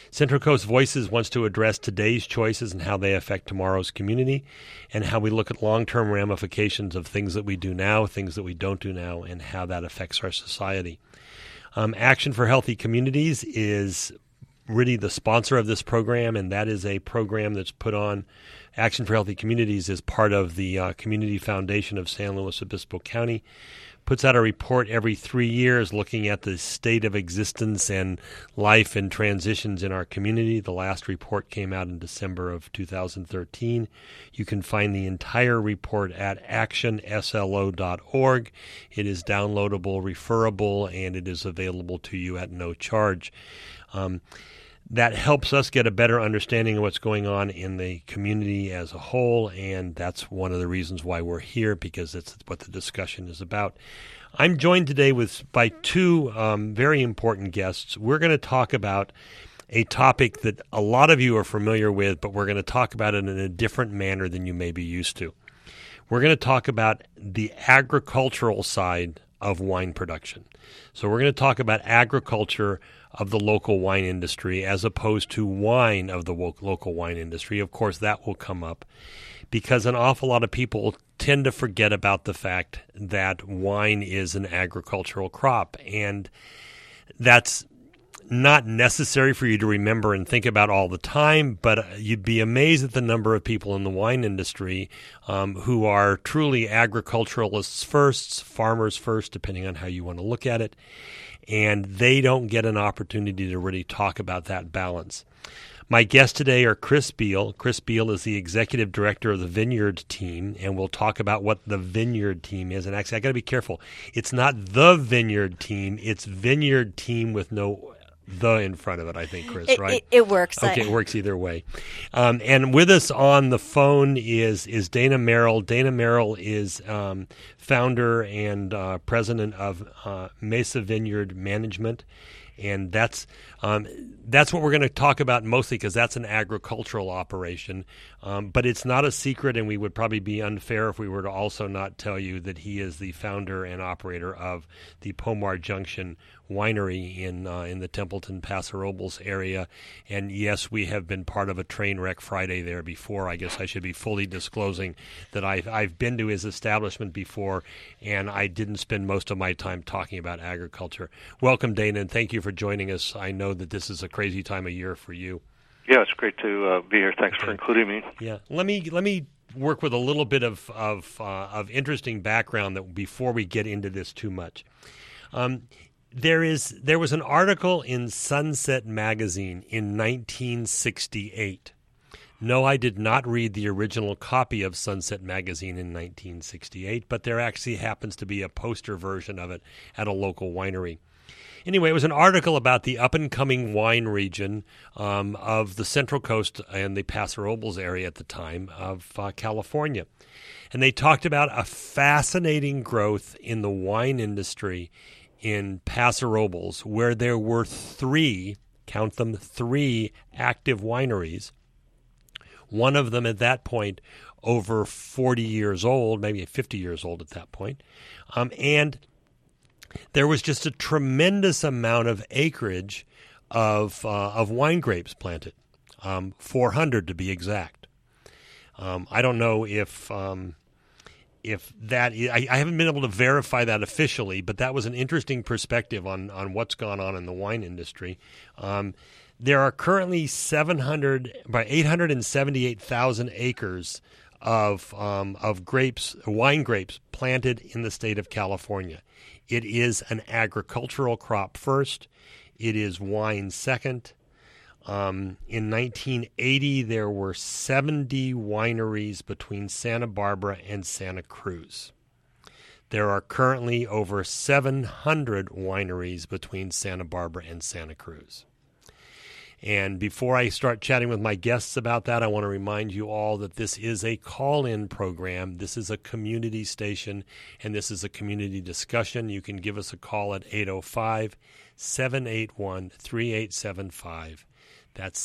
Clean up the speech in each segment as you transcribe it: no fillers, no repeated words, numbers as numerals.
Central Coast Voices wants to address today's choices and how they affect tomorrow's community, and how we look at long-term ramifications of things that we do now, things that we don't do now, and how that affects our society. Action for Healthy Communities is really the sponsor of this program, and that is a program that's put on. Action for Healthy Communities is part of the Community Foundation of San Luis Obispo County. Puts out a report every 3 years looking at the state of existence and life and transitions in our community. The last report came out in December of 2013. You can find the entire report at actionslo.org. It is downloadable, referable, and it is available to you at no charge. That helps us get a better understanding of what's going on in the community as a whole, and that's one of the reasons why we're here, because it's what the discussion is about. I'm joined today by two very important guests. We're going to talk about a topic that a lot of you are familiar with, but we're going to talk about it in a different manner than you may be used to. We're going to talk about the agricultural side of wine production. So we're going to talk about agriculture of the local wine industry as opposed to wine of the local wine industry. Of course, that will come up because an awful lot of people tend to forget about the fact that wine is an agricultural crop, and that's not necessary for you to remember and think about all the time, but you'd be amazed at the number of people in the wine industry who are truly agriculturalists first, farmers first, depending on how you want to look at it, and they don't get an opportunity to really talk about that balance. My guests today are Chris Beal. Chris Beal is the executive director of the Vineyard Team, and we'll talk about what the Vineyard Team is. And actually, I got to be careful. It's not the Vineyard Team. It's Vineyard Team with no the in front of it, I think, Chris, right? It works. Okay, it works either way. And with us on the phone is Dana Merrill. Dana Merrill is founder and president of Mesa Vineyard Management. And that's what we're going to talk about mostly, because that's an agricultural operation. But it's not a secret, and we would probably be unfair if we were to also not tell you that he is the founder and operator of the Pomar Junction Winery in the Templeton Paso Robles area. And yes, we have been part of a train wreck Friday there before. I guess I should be fully disclosing that I've been to his establishment before, and I didn't spend most of my time talking about agriculture. Welcome, Dana, and thank you for joining us. I know that this is a crazy time of year for you. Yeah, it's great to be here. Thanks for including me. Yeah, let me work with a little bit of interesting background that before we get into this too much. There was an article in Sunset Magazine in 1968. No, I did not read the original copy of Sunset Magazine in 1968, but there actually happens to be a poster version of it at a local winery. Anyway, it was an article about the up-and-coming wine region of the Central Coast and the Paso Robles area at the time of California. And they talked about a fascinating growth in the wine industry in Paso Robles, where there were three active wineries. One of them at that point over 40 years old, maybe 50 years old at that point. And there was just a tremendous amount of acreage of wine grapes planted, 400 to be exact. I don't know if that is, I haven't been able to verify that officially, but that was an interesting perspective on what's gone on in the wine industry. There are currently 878,000 acres of grapes, wine grapes, planted in the state of California. It is an agricultural crop first. It is wine second. In 1980, there were 70 wineries between Santa Barbara and Santa Cruz. There are currently over 700 wineries between Santa Barbara and Santa Cruz. And before I start chatting with my guests about that, I want to remind you all that this is a call-in program. This is a community station, and this is a community discussion. You can give us a call at 805-781-3875. That's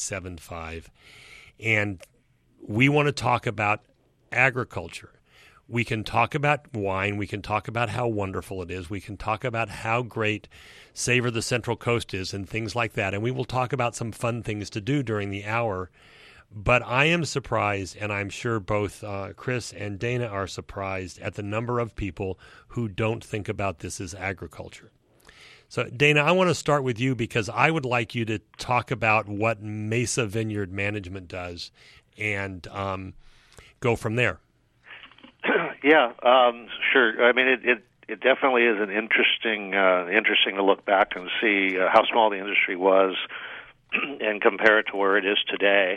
781-3875. And we want to talk about agriculture. We can talk about wine. We can talk about how wonderful it is. We can talk about how great Savor the Central Coast is and things like that. And we will talk about some fun things to do during the hour. But I am surprised, and I'm sure both Chris and Dana are surprised at the number of people who don't think about this as agriculture. So, Dana, I want to start with you because I would like you to talk about what Mesa Vineyard Management does and go from there. Yeah, sure. I mean, it definitely is an interesting to look back and see how small the industry was and compare it to where it is today.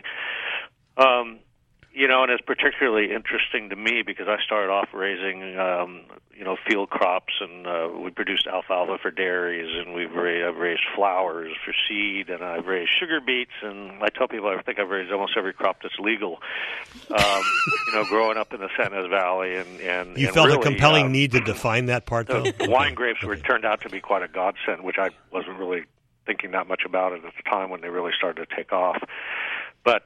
And it's particularly interesting to me because I started off raising, field crops, and we produced alfalfa for dairies, and I've raised flowers for seed, and I've raised sugar beets, and I tell people I think I've raised almost every crop that's legal. Growing up in the San Ynez Valley, and you felt really, a compelling need to define that part, though. Wine grapes turned out to be quite a godsend, which I wasn't really thinking that much about it at the time when they really started to take off. But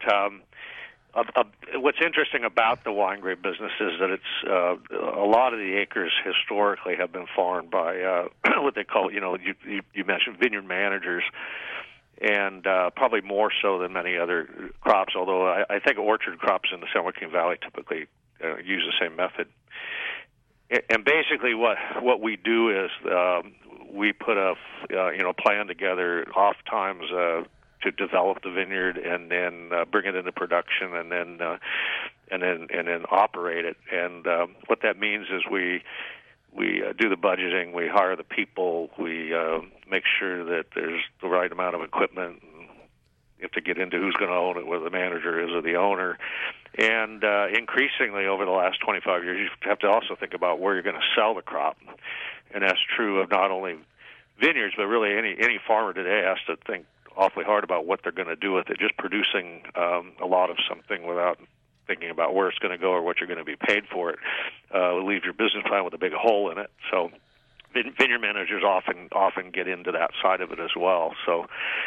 what's interesting about the wine grape business is that it's a lot of the acres historically have been farmed by what they call, you mentioned vineyard managers, and probably more so than many other crops, although I think orchard crops in the San Joaquin Valley typically use the same method. And basically what we do is we put a plan together oftentimes to develop the vineyard and then bring it into production and then operate it. And what that means is we do the budgeting, we hire the people, we make sure that there's the right amount of equipment. You have to get into who's going to own it, whether the manager is or the owner. And increasingly over the last 25 years, you have to also think about where you're going to sell the crop. And that's true of not only vineyards, but really any farmer today has to think awfully hard about what they're going to do with it. Just producing a lot of something without thinking about where it's going to go or what you're going to be paid for it leaves your business plan with a big hole in it. So vineyard managers often get into that side of it as well. So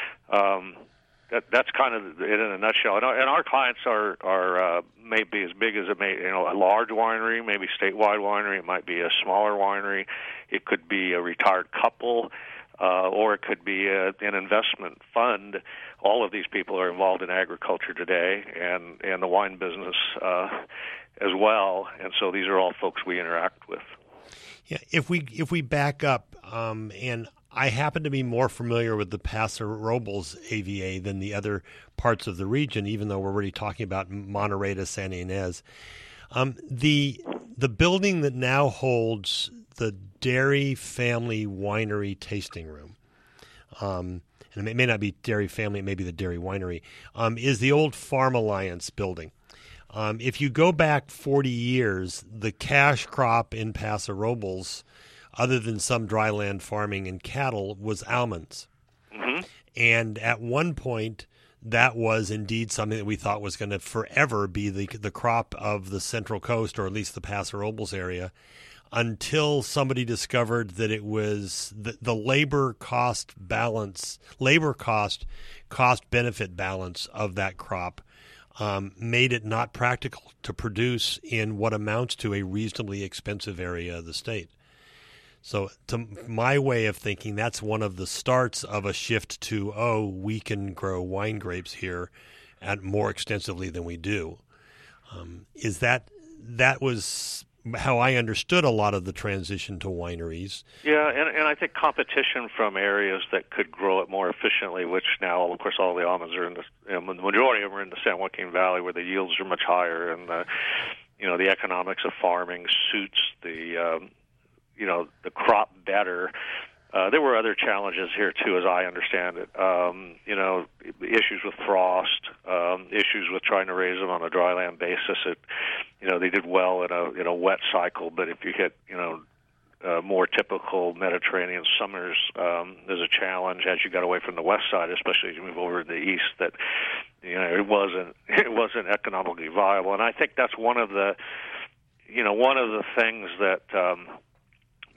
that's kind of it in a nutshell. And our clients are may be as big as a large winery, maybe statewide winery. It might be a smaller winery. It could be a retired couple. Or it could be an investment fund. All of these people are involved in agriculture today, and the wine business as well. And so these are all folks we interact with. Yeah, if we back up, and I happen to be more familiar with the Paso Robles AVA than the other parts of the region, even though we're already talking about Monterey to Santa Ynez. The building that now holds the Dairy Family Winery Tasting Room, and it may not be Dairy Family, it may be the Dairy Winery, is the old Farm Alliance building. If you go back 40 years, the cash crop in Paso Robles, other than some dryland farming and cattle, was almonds. Mm-hmm. And at one point, that was indeed something that we thought was going to forever be the crop of the Central Coast, or at least the Paso Robles area, until somebody discovered that it was the labor cost benefit balance of that crop made it not practical to produce in what amounts to a reasonably expensive area of the state. So to my way of thinking, that's one of the starts of a shift to, we can grow wine grapes here and more extensively than we do. That was how I understood a lot of the transition to wineries. Yeah, and I think competition from areas that could grow it more efficiently, which now, of course, all the almonds are the majority of them are in the San Joaquin Valley, where the yields are much higher, and the economics of farming suits the crop better. There were other challenges here too, as I understand it. Issues with frost, issues with trying to raise them on a dryland basis. They did well in a wet cycle, but if you hit more typical Mediterranean summers, there's a challenge as you got away from the west side, especially as you move over to the east. That it wasn't economically viable, and I think that's one of the things that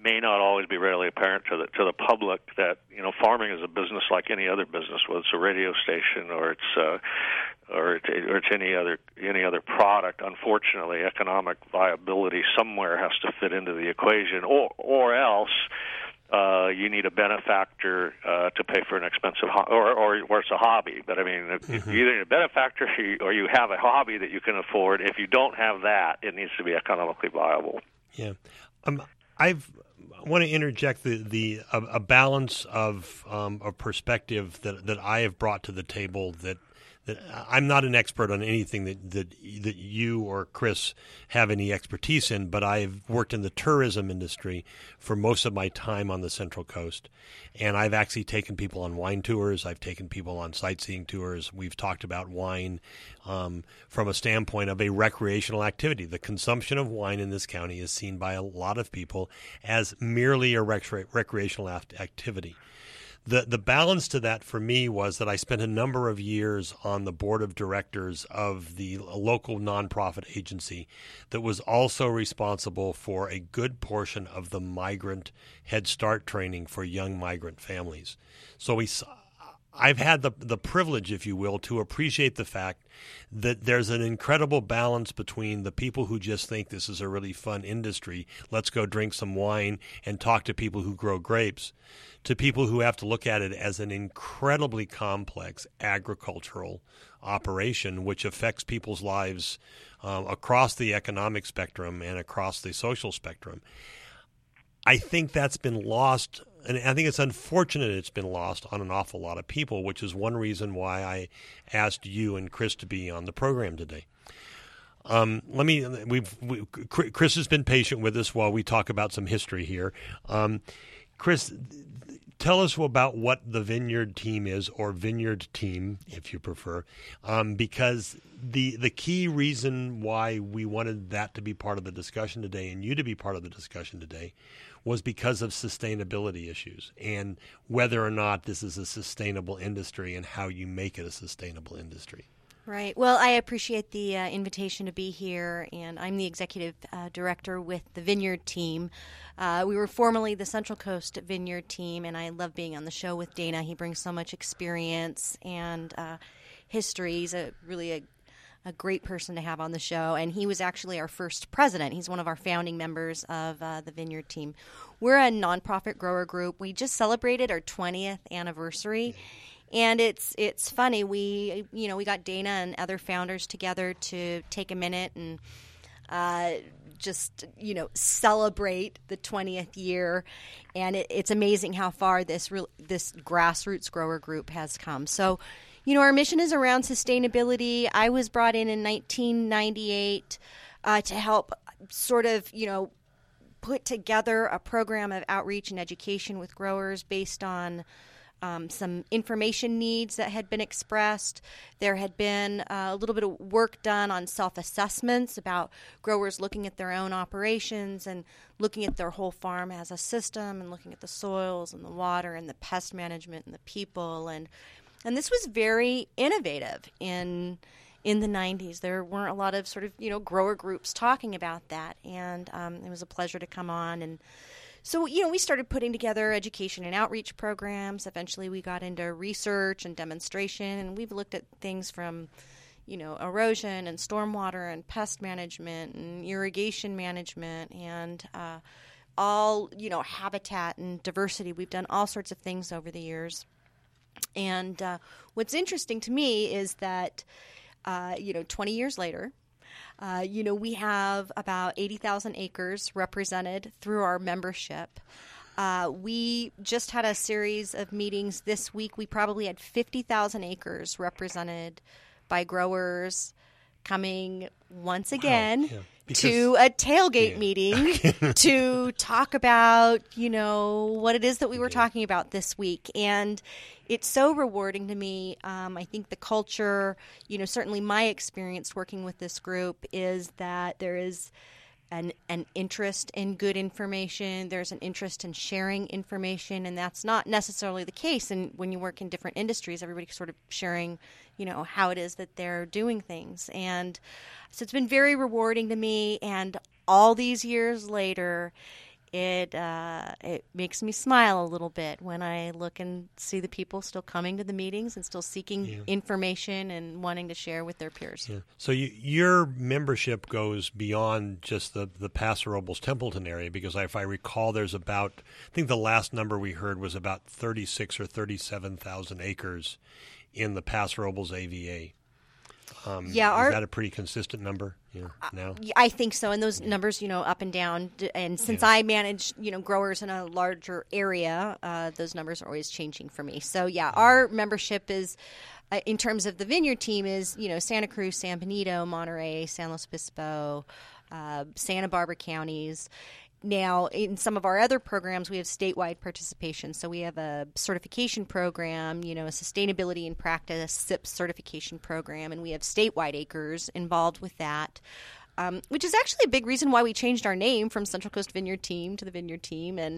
may not always be readily apparent to the public that farming is a business like any other business, whether it's a radio station or it's any other product. Unfortunately, economic viability somewhere has to fit into the equation, or else you need a benefactor to pay for an expensive or it's a hobby. But I mean, you either need a benefactor or you have a hobby that you can afford. If you don't have that, it needs to be economically viable. Yeah, I want to interject a balance of a perspective that I have brought to the table that I'm not an expert on anything that you or Chris have any expertise in, but I've worked in the tourism industry for most of my time on the Central Coast. And I've actually taken people on wine tours. I've taken people on sightseeing tours. We've talked about wine from a standpoint of a recreational activity. The consumption of wine in this county is seen by a lot of people as merely a recreational activity. The balance to that for me was that I spent a number of years on the board of directors of the local nonprofit agency that was also responsible for a good portion of the migrant Head Start training for young migrant families. So I've had the privilege, if you will, to appreciate the fact that there's an incredible balance between the people who just think this is a really fun industry, let's go drink some wine and talk to people who grow grapes, to people who have to look at it as an incredibly complex agricultural operation which affects people's lives across the economic spectrum and across the social spectrum. I think that's been lost, and I think it's unfortunate it's been lost on an awful lot of people, which is one reason why I asked you and Chris to be on the program today. Chris has been patient with us while we talk about some history here. Chris, tell us about what the Vineyard Team is, or Vineyard Team, if you prefer, because the key reason why we wanted that to be part of the discussion today and you to be part of the discussion today was because of sustainability issues and whether or not this is a sustainable industry and how you make it a sustainable industry. Right. Well, I appreciate the invitation to be here, and I'm the executive director with the Vineyard Team. We were formerly the Central Coast Vineyard Team, and I love being on the show with Dana. He brings so much experience and history. He's really a great person to have on the show, and he was actually our first president. He's one of our founding members of the Vineyard Team. We're a nonprofit grower group. We just celebrated our 20th anniversary. And it's funny. We got Dana and other founders together to take a minute and just celebrate the 20th year. And it's amazing how far this grassroots grower group has come. So, our mission is around sustainability. I was brought in 1998 to help sort of put together a program of outreach and education with growers based on some information needs that had been expressed. There had been a little bit of work done on self-assessments about growers looking at their own operations and looking at their whole farm as a system and looking at the soils and the water and the pest management and the people. And this was very innovative in the 90s. There weren't a lot of sort of, grower groups talking about that. And it was a pleasure to come on. And so, we started putting together education and outreach programs. Eventually, we got into research and demonstration, and we've looked at things from, erosion and stormwater and pest management and irrigation management and all, habitat and diversity. We've done all sorts of things over the years. And what's interesting to me is that, 20 years later, we have about 80,000 acres represented through our membership. We just had a series of meetings this week. We probably had 50,000 acres represented by growers coming once again to a tailgate meeting to talk about, what it is that we were talking about this week. And it's so rewarding to me. I think the culture, certainly my experience working with this group is that there is an interest in good information. There's an interest in sharing information, and that's not necessarily the case. And when you work in different industries, everybody's sort of sharing, how it is that they're doing things. And so it's been very rewarding to me. And all these years later, it makes me smile a little bit when I look and see the people still coming to the meetings and still seeking information and wanting to share with their peers. Yeah. So your membership goes beyond just the Paso Robles Templeton area, because if I recall, there's about, I think the last number we heard was about 36 or 37,000 acres in the Paso Robles AVA. Is that a pretty consistent number now? I think so. And those numbers, up and down. And since I manage, growers in a larger area, those numbers are always changing for me. So, our membership is, in terms of the vineyard team, is, Santa Cruz, San Benito, Monterey, San Luis Obispo, Santa Barbara counties. Now, in some of our other programs, we have statewide participation. So we have a certification program, a sustainability and practice SIP certification program, and we have statewide acres involved with that, which is actually a big reason why we changed our name from Central Coast Vineyard Team to the Vineyard Team. And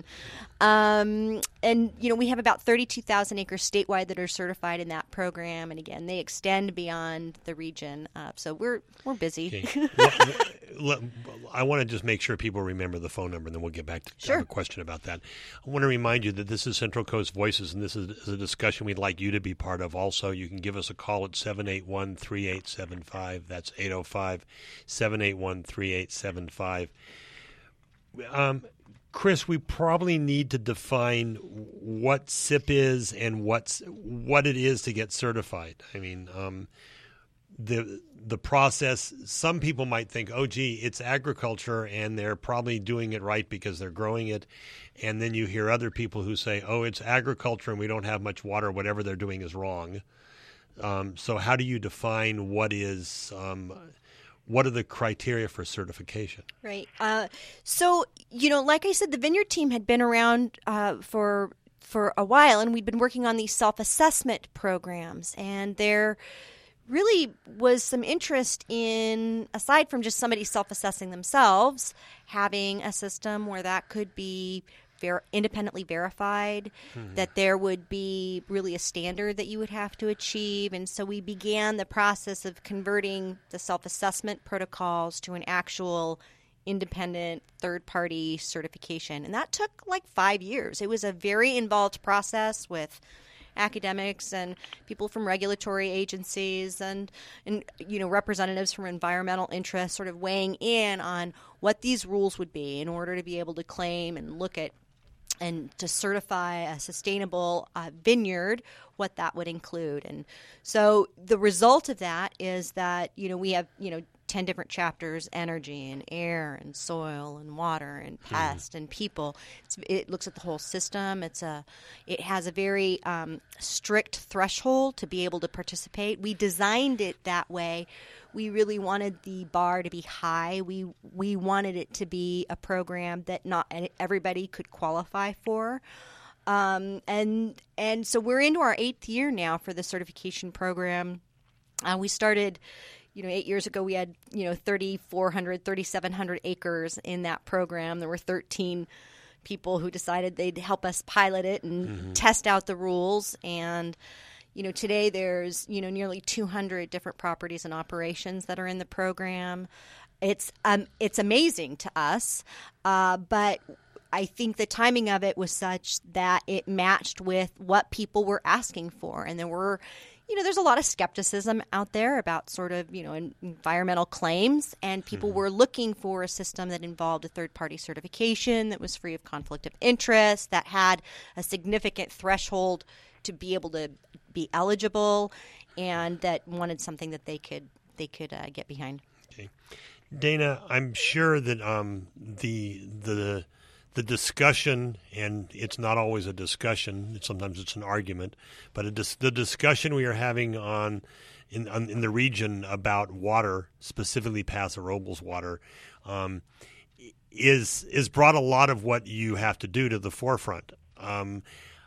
we have about 32,000 acres statewide that are certified in that program. And again, they extend beyond the region. So we're busy. Okay. I want to just make sure people remember the phone number, and then we'll get back to a question about that. I want to remind you that this is Central Coast Voices, and this is a discussion we'd like you to be part of also. You can give us a call at 781-3875. That's 805-781-3875. Chris, we probably need to define what SIP is and what it is to get certified. I mean, the process, some people might think, oh, gee, it's agriculture and they're probably doing it right because they're growing it. And then you hear other people who say, oh, it's agriculture and we don't have much water. Whatever they're doing is wrong. So how do you define what are the criteria for certification? Right. So, like I said, the Vineyard Team had been around for a while, and we'd been working on these self-assessment programs. And there really was some interest in, aside from just somebody self-assessing themselves, having a system where that could be independently verified, that there would be really a standard that you would have to achieve. And so we began the process of converting the self-assessment protocols to an actual independent third-party certification. And that took like 5 years. It was a very involved process with academics and people from regulatory agencies and representatives from environmental interests sort of weighing in on what these rules would be in order to be able to claim and look at and to certify a sustainable vineyard, what that would include. And so the result of that is that, we have, 10 different chapters: energy and air and soil and water and pest and people. It looks at the whole system. It has a very strict threshold to be able to participate. We designed it that way. We really wanted the bar to be high. We wanted it to be a program that not everybody could qualify for. And so we're into our 8th year now for the certification program. We started 8 years ago. We had 3,400, 3,700 acres in that program. There were 13 people who decided they'd help us pilot it and test out the rules. And today there's nearly 200 different properties and operations that are in the program. It's amazing to us, but I think the timing of it was such that it matched with what people were asking for, and there were. There's a lot of skepticism out there about sort of, environmental claims, and people were looking for a system that involved a third-party certification that was free of conflict of interest, that had a significant threshold to be able to be eligible, and that wanted something that they could get behind. Okay. Dana, I'm sure that the discussion, and it's not always a discussion, sometimes it's an argument, but the discussion we are having in the region about water, specifically Paso Robles water, is brought a lot of what you have to do to the forefront. I'm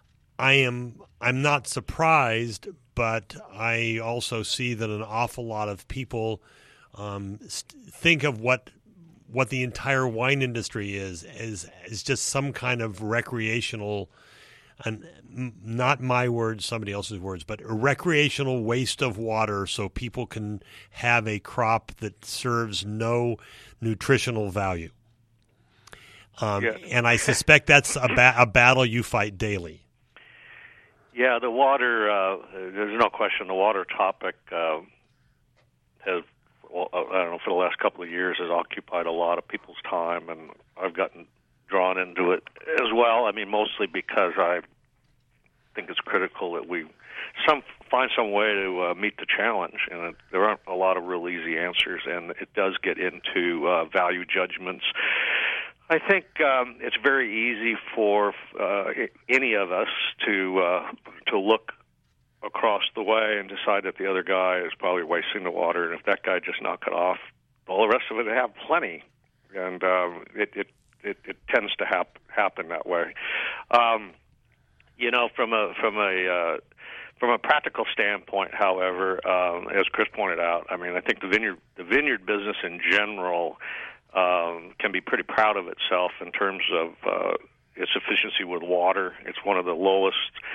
not surprised, but I also see that an awful lot of people think of what the entire wine industry is just some kind of recreational, and not my words, somebody else's words, but a recreational waste of water so people can have a crop that serves no nutritional value. And I suspect that's a battle you fight daily. Yeah, the water, there's no question the water topic has, I don't know, for the last couple of years has occupied a lot of people's time, and I've gotten drawn into it as well. I mean, mostly because I think it's critical that we find some way to meet the challenge, and there aren't a lot of real easy answers, and it does get into value judgments. I think it's very easy for any of us to look across the way and decide that the other guy is probably wasting the water, and if that guy just knock it off, all the rest of it have plenty, and it tends to happen that way. You know, from a practical standpoint, however, as Chris pointed out, I mean, I think the vineyard business in general can be pretty proud of itself in terms of its efficiency with water. It's one of the lowest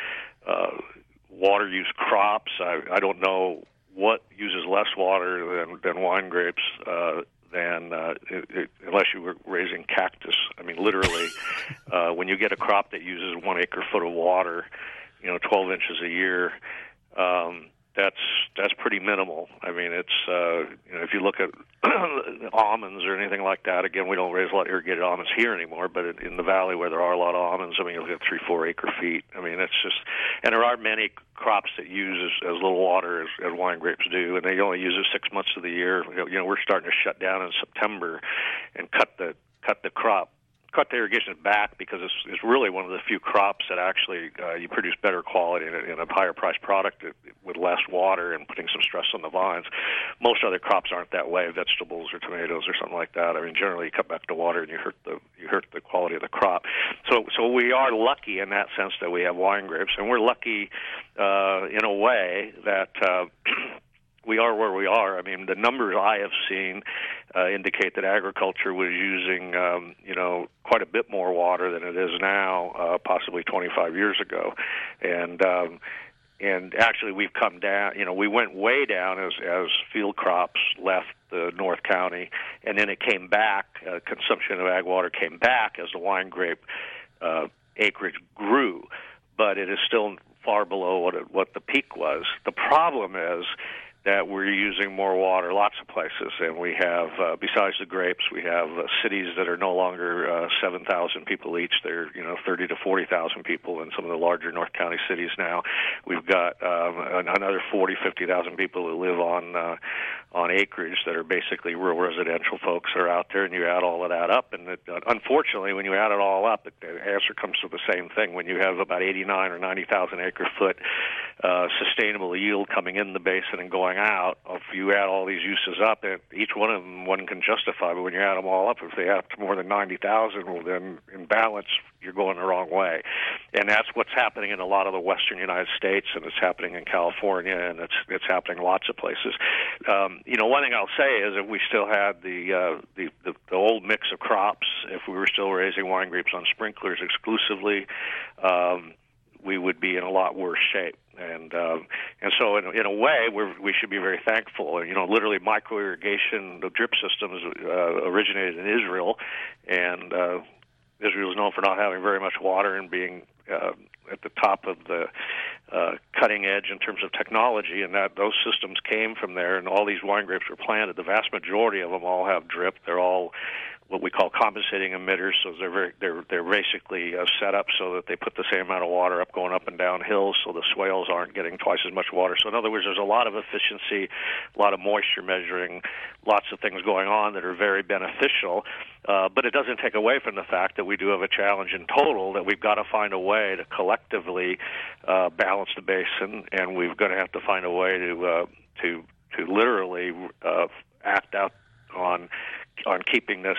water use crops. I don't know what uses less water than wine grapes, unless you were raising cactus. I mean, literally, when you get a crop that uses 1 acre-foot of water, 12 inches a year, that's pretty minimal. I mean, it's if you look at almonds or anything like that, again, we don't raise a lot of irrigated almonds here anymore, but in the valley where there are a lot of almonds, I mean, you look at 3-4 acre feet. I mean, it's just, and there are many crops that use as little water as wine grapes do, and they only use it 6 months of the year. We're starting to shut down in September and cut the irrigation back because it's really one of the few crops that actually you produce better quality in a higher priced product with less water and putting some stress on the vines. Most other crops aren't that way, vegetables or tomatoes or something like that. I mean, generally you cut back the water and you hurt the quality of the crop. So we are lucky in that sense that we have wine grapes, and we're lucky in a way that we are where we are. I mean, the numbers I have seen indicate that agriculture was using, quite a bit more water than it is now, possibly 25 years ago, and actually we've come down. We went way down as field crops left the North County, and then it came back. Consumption of ag water came back as the wine grape acreage grew, but it is still far below what the peak was. The problem is that we're using more water lots of places, and we have, besides the grapes, we have cities that are no longer 7,000 people each. They're 30 to 40,000 people in some of the larger North County cities now. We've got another 40, 50,000 people who live on acreage that are basically rural residential folks are out there, and you add all of that up, and unfortunately, when you add it all up, the answer comes to the same thing. When you have about 89 or 90,000 acre-foot sustainable yield coming in the basin and going out, if you add all these uses up, each one of them one can justify, but when you add them all up, if they add up to more than 90,000, well, then in balance, you're going the wrong way. And that's what's happening in a lot of the western United States, and it's happening in California, and it's happening lots of places. One thing I'll say is if we still had the old mix of crops, if we were still raising wine grapes on sprinklers exclusively, we would be in a lot worse shape. And so in a way, we should be very thankful. Literally micro irrigation, the drip systems originated in Israel, and Israel is known for not having very much water and being at the top of the cutting edge in terms of technology, and that those systems came from there. And all these wine grapes were planted. The vast majority of them all have drip. They're all what we call compensating emitters, so they're basically set up so that they put the same amount of water up going up and down hills, so the swales aren't getting twice as much water. So in other words, there's a lot of efficiency, a lot of moisture measuring, lots of things going on that are very beneficial. But it doesn't take away from the fact that we do have a challenge in total, that we've got to find a way to collectively balance the basin, and we're going to have to find a way to literally act out on keeping this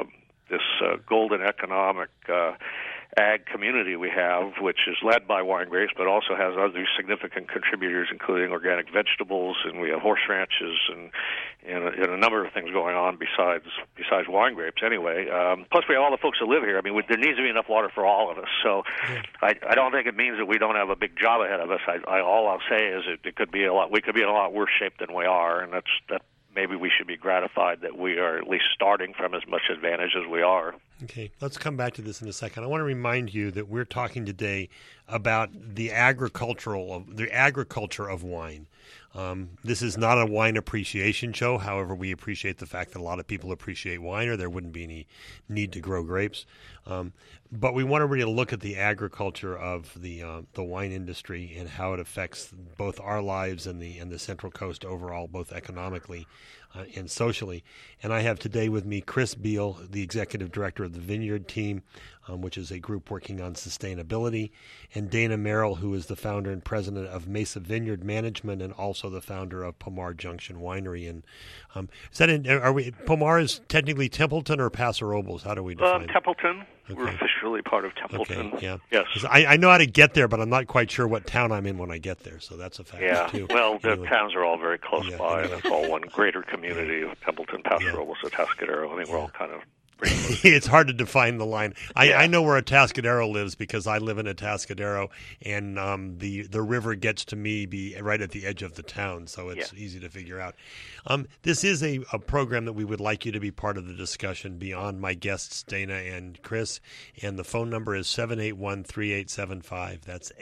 golden economic ag community we have, which is led by wine grapes, but also has other significant contributors, including organic vegetables, and we have horse ranches and a number of things going on besides wine grapes. Anyway, plus we have all the folks that live here. I mean, there needs to be enough water for all of us. So I don't think it means that we don't have a big job ahead of us. All I'll say is it could be a lot. We could be in a lot worse shape than we are, and that maybe we should be gratified that we are at least starting from as much advantage as we are. Okay, let's come back to this in a second. I want to remind you that we're talking today about the agriculture of wine. This is not a wine appreciation show. However, we appreciate the fact that a lot of people appreciate wine, or there wouldn't be any need to grow grapes. But we want to really look at the agriculture of the wine industry and how it affects both our lives and the Central Coast overall, both economically and socially. And I have today with me Chris Beal, the executive director of the Vineyard Team, which is a group working on sustainability, and Dana Merrill, who is the founder and president of Mesa Vineyard Management and also the founder of Pomar Junction Winery. And Pomar is technically Templeton or Paso Robles? How do we define it? Templeton. Okay. We're officially part of Templeton. Okay, yeah. Yes. I know how to get there, but I'm not quite sure what town I'm in when I get there, so that's a factor, too. Well, anyway. The towns are all very close by, anyway. and it's all one greater community of Templeton, Paso Robles, Atascadero. I think we're all kind of... It's hard to define the line. I know where Atascadero lives because I live in Atascadero, and the river gets to me right at the edge of the town, so it's easy to figure out. This is a program that we would like you to be part of the discussion beyond my guests, Dana and Chris, and the phone number is 781-3875. That's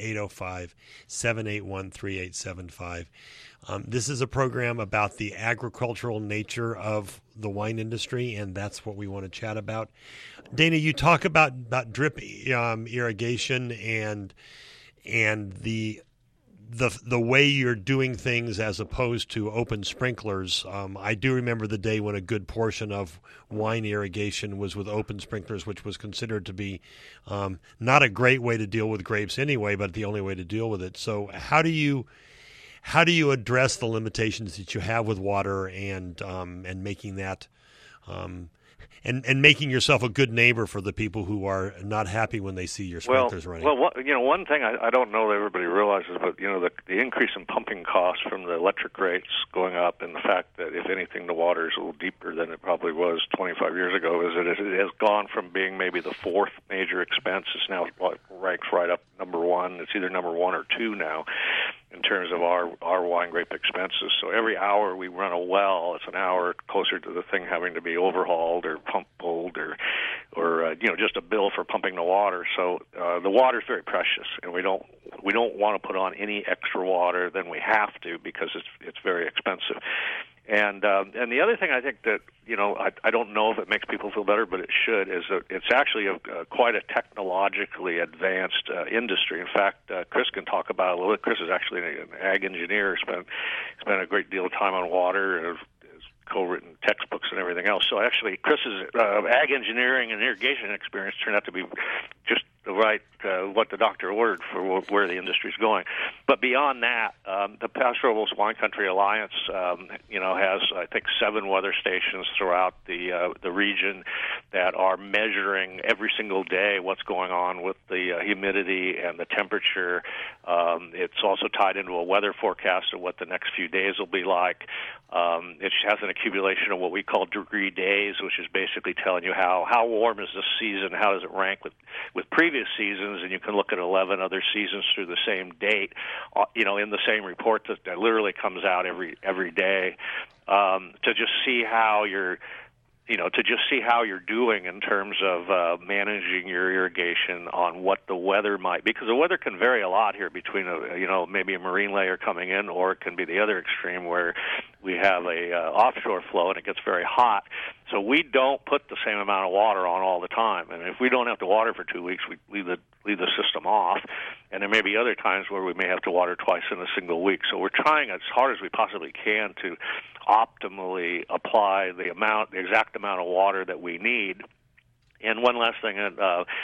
805-781-3875. This is a program about the agricultural nature of the wine industry, and that's what we want to chat about. Dana, you talk about drip irrigation and the way you're doing things as opposed to open sprinklers. I do remember the day when a good portion of wine irrigation was with open sprinklers, which was considered to be not a great way to deal with grapes anyway, but the only way to deal with it. So how do you address the limitations that you have with water and making that and making yourself a good neighbor for the people who are not happy when they see your sprinklers running? Well, one thing I don't know that everybody realizes, but the increase in pumping costs from the electric rates going up, and the fact that if anything the water is a little deeper than it probably was 25 years ago, is that it has gone from being maybe the fourth major expense. It's now ranked right up number one. It's either number one or two now in terms of our wine grape expenses. So every hour we run a well, it's an hour closer to the thing having to be overhauled or pump pulled or just a bill for pumping the water. So the water is very precious, and we don't want to put on any extra water than we have to because it's very expensive. And the other thing I think that I don't know if it makes people feel better, but it should, is that it's actually quite a technologically advanced industry. In fact, Chris can talk about it a little bit. Chris is actually an ag engineer. Spent a great deal of time on water and has co-written textbooks and everything else. So actually, Chris's ag engineering and irrigation experience turned out to be just what the doctor ordered for where the industry is going. But beyond that, the Paso Robles Wine Country Alliance, has I think 7 weather stations throughout the region that are measuring every single day what's going on with the humidity and the temperature. It's also tied into a weather forecast of what the next few days will be like. It has an accumulation of what we call degree days, which is basically telling you how warm is this season, how does it rank with previous seasons, and you can look at 11 other seasons through the same date, in the same report that literally comes out every day, to just see how you're doing in terms of managing your irrigation on what the weather might be, because the weather can vary a lot here between maybe a marine layer coming in, or it can be the other extreme where we have a offshore flow and it gets very hot. So we don't put the same amount of water on all the time. And if we don't have to water for 2 weeks, we leave the system off. And there may be other times where we may have to water twice in a single week. So we're trying as hard as we possibly can to optimally apply the exact amount of water that we need. And one last thing, is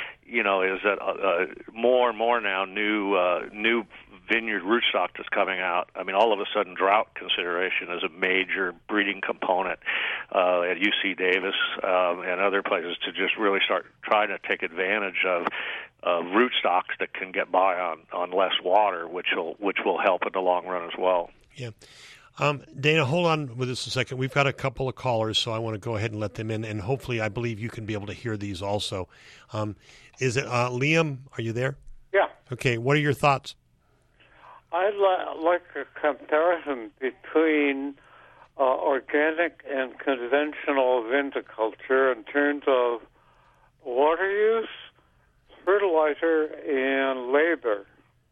that more and more now new vineyard rootstock that's coming out. I mean, all of a sudden, drought consideration is a major breeding component at UC Davis and other places to just really start trying to take advantage of rootstocks that can get by on less water, which will help in the long run as well. Yeah. Dana, hold on with us a second. We've got a couple of callers, so I want to go ahead and let them in, and hopefully I believe you can be able to hear these also. Is it Liam? Are you there? Yeah. Okay, what are your thoughts? I'd like a comparison between organic and conventional viticulture in terms of water use, fertilizer, and labor.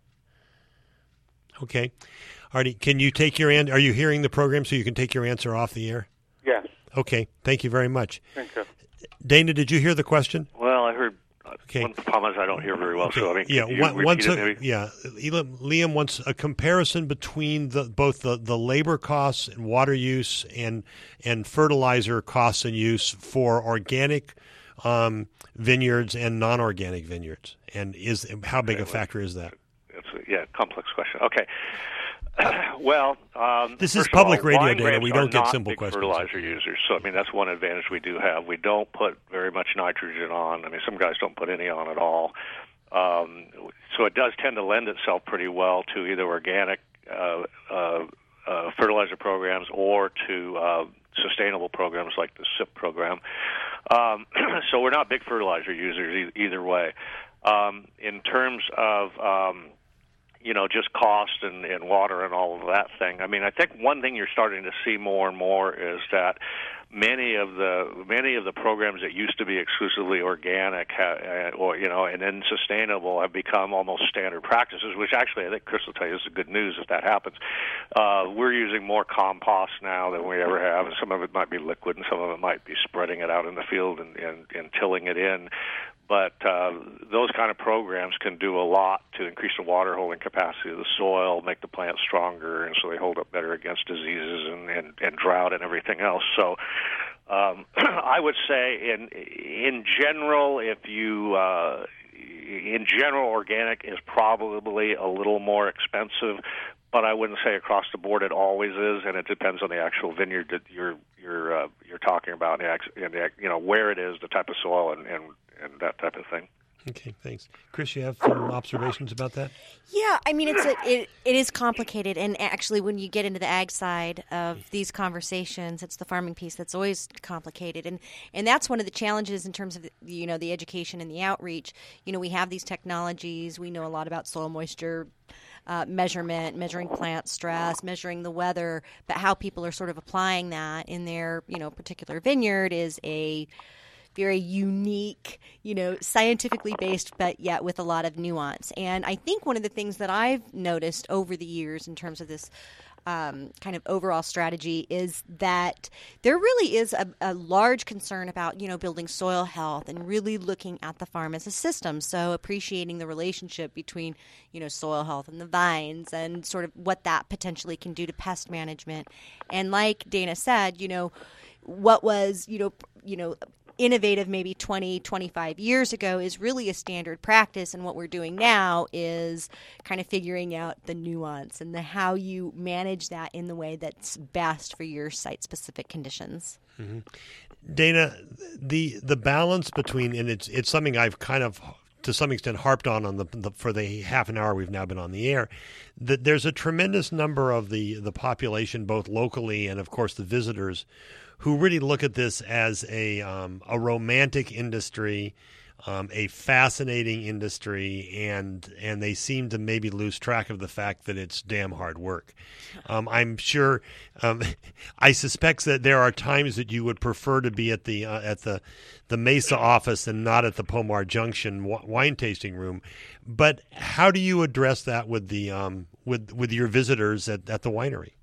Okay. Artie, can you take your Are you hearing the program so you can take your answer off the air? Yes. Okay. Thank you very much. Thank you. Dana, did you hear the question? Well, I heard Okay. one problem is I don't hear very well. Okay. So I mean, Yeah, can you repeat it maybe? Liam wants a comparison between both the labor costs and water use and fertilizer costs and use for organic vineyards and non-organic vineyards, and how big a factor is that? It's a complex question. Okay. Well, this is first of all, public radio, wine Dana. grapes We are don't get not simple big questions. Fertilizer users, so I mean that's one advantage we do have. We don't put very much nitrogen on. I mean, some guys don't put any on at all. So it does tend to lend itself pretty well to either organic fertilizer programs or to sustainable programs like the SIP program. So we're not big fertilizer users either way. In terms of just cost and water and all of that thing. I mean, I think one thing you're starting to see more and more is that many of the programs that used to be exclusively organic and then sustainable have become almost standard practices, which actually I think Chris will tell you is the good news if that happens. We're using more compost now than we ever have, and some of it might be liquid and some of it might be spreading it out in the field and tilling it in. But those kind of programs can do a lot to increase the water holding capacity of the soil, make the plants stronger, and so they hold up better against diseases and drought and everything else. So I would say in general, organic is probably a little more expensive, but I wouldn't say across the board it always is, and it depends on the actual vineyard that you're talking about, and where it is, the type of soil, and that type of thing. Okay, thanks. Chris, you have some observations about that? Yeah, I mean, it is complicated, and actually when you get into the ag side of these conversations, it's the farming piece that's always complicated, and that's one of the challenges in terms of the education and the outreach. We have these technologies, we know a lot about soil moisture measuring plant stress, measuring the weather, but how people are sort of applying that in their particular vineyard is a very unique, scientifically based, but yet with a lot of nuance. And I think one of the things that I've noticed over the years in terms of this kind of overall strategy is that there really is a large concern about, building soil health and really looking at the farm as a system. So appreciating the relationship between, soil health and the vines and sort of what that potentially can do to pest management. And like Dana said, what was, innovative maybe 20, 25 years ago is really a standard practice, and what we're doing now is kind of figuring out the nuance and how you manage that in the way that's best for your site-specific conditions. Mm-hmm. Dana, the balance between, and it's something I've kind of to some extent harped on for the half an hour we've now been on the air, that there's a tremendous number of the population, both locally and of course the visitors, who really look at this as a romantic industry, a fascinating industry, and they seem to maybe lose track of the fact that it's damn hard work. I'm sure, I suspect that there are times that you would prefer to be at the Mesa office and not at the Pomar Junction wine tasting room. But how do you address that with the with your visitors at the winery?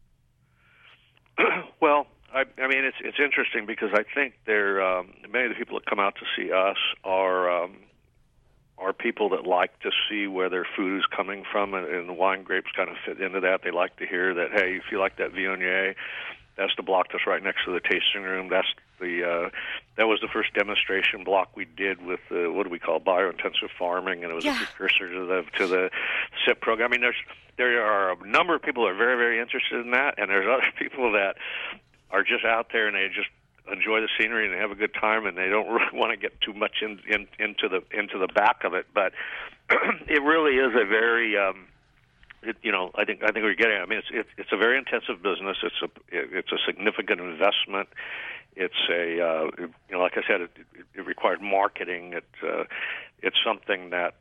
Well, I mean, it's interesting because I think many of the people that come out to see us are people that like to see where their food is coming from, and the wine grapes kind of fit into that. They like to hear that, hey, if you like that Viognier, that's the block that's right next to the tasting room. That's that was the first demonstration block we did with what do we call biointensive farming, and it was a precursor to the SIP program. I mean, there are a number of people that are very, very interested in that, and there's other people that are just out there and they just enjoy the scenery and they have a good time, and they don't really want to get too much into the back of it. But it really is a very I think we're getting. I mean, it's a very intensive business. It's a significant investment. It's like I said, it required marketing. It's something that.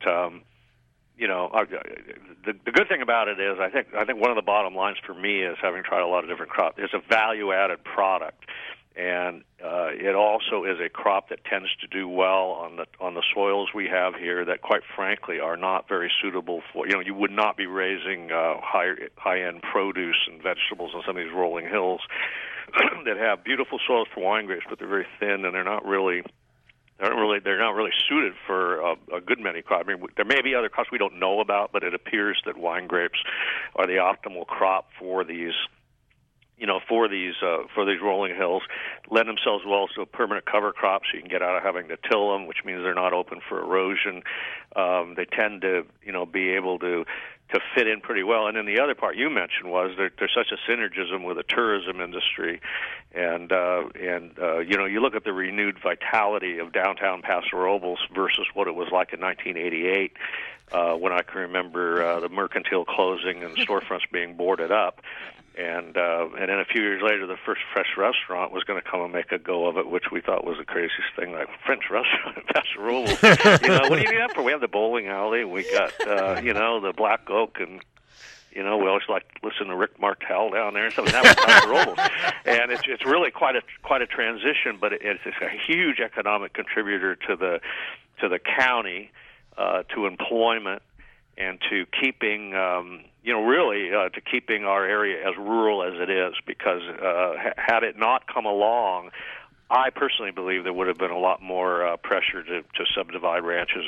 The good thing about it is I think one of the bottom lines for me is, having tried a lot of different crops, it's a value-added product. And it also is a crop that tends to do well on the soils we have here that, quite frankly, are not very suitable for. You would not be raising high-end produce and vegetables on some of these rolling hills that have beautiful soils for wine grapes, but they're very thin and they're not really suited for a good many crops. I mean, there may be other crops we don't know about, but it appears that wine grapes are the optimal crop for these. For these rolling hills, lend themselves well to a permanent cover crop, so you can get out of having to till them, which means they're not open for erosion. They tend to, be able to fit in pretty well. And then the other part you mentioned was there's such a synergism with the tourism industry, and you look at the renewed vitality of downtown Paso Robles versus what it was like in 1988, when I can remember the Mercantile closing and storefronts being boarded up. And then a few years later, the first French restaurant was going to come and make a go of it, which we thought was the craziest thing. Like, French restaurant in Paso Robles. What do you need that for? We have the bowling alley. We got the Black Oak, and we always like to listen to Rick Martel down there and stuff. And that was Paso Robles, and it's really quite a transition, but it's a huge economic contributor to the county, to employment, and to keeping. To keeping our area as rural as it is, because had it not come along, I personally believe there would have been a lot more pressure to subdivide ranches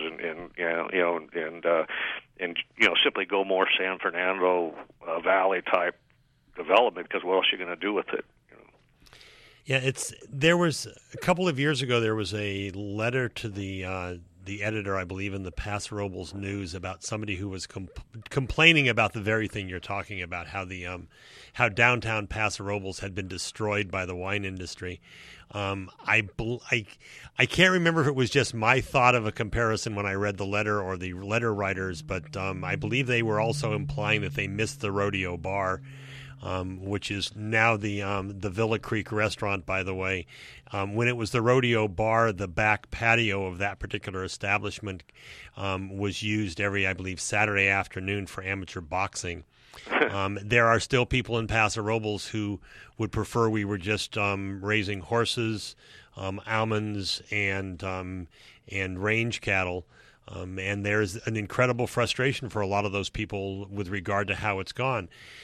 and simply go more San Fernando Valley type development, because what else are you going to do with it? Yeah, there was a couple of years ago, there was a letter to the editor, I believe, in the Paso Robles News about somebody who was complaining about the very thing you're talking about, how downtown Paso Robles had been destroyed by the wine industry. I can't remember if it was just my thought of a comparison when I read the letter or the letter writers, but I believe they were also implying that they missed the Rodeo Bar, which is now the Villa Creek restaurant, by the way. When it was the Rodeo Bar, the back patio of that particular establishment was used every, I believe, Saturday afternoon for amateur boxing. There are still people in Paso Robles who would prefer we were just raising horses, almonds, and range cattle. And there's an incredible frustration for a lot of those people with regard to how it's gone.